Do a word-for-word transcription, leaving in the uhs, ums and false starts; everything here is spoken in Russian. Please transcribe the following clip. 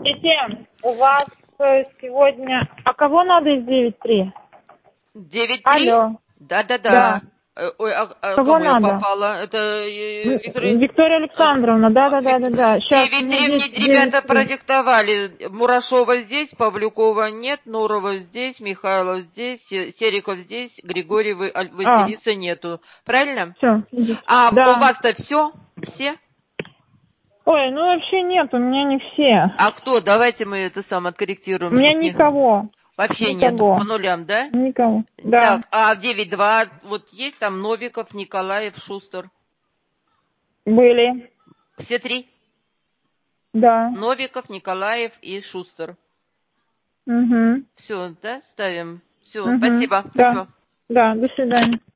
Здравствуйте. У вас э, сегодня... А кого надо из девять три? девять три? Алло. Да-да-да. Да. Э, Ой, а, а Кого кому я надо? попала? Это э, М, Виктор... э, Виктория Александровна. Да-да-да-да-да. Сейчас, у девять меня три мне здесь девять ребята три. продиктовали. Мурашова здесь, Павлюкова нет, Нурова здесь, Михайлов здесь, Се- Сериков здесь, Григорьева, Аль- А, Василиса нету. Правильно? все. А у Да. вас-то все? Все? Ой, ну вообще нет, у меня не все. А кто? Давайте мы это сам У откорректируем, меня чтоб не... никого. Вообще нету, по Никого. нулям, да? Никого. Да. Так, а в девять два вот есть там Новиков, Николаев, Шустер? Были. Все три? Да. Новиков, Николаев и Шустер. Угу. Все, да, ставим? Все, Угу. спасибо, Да. спасибо. Да, до свидания.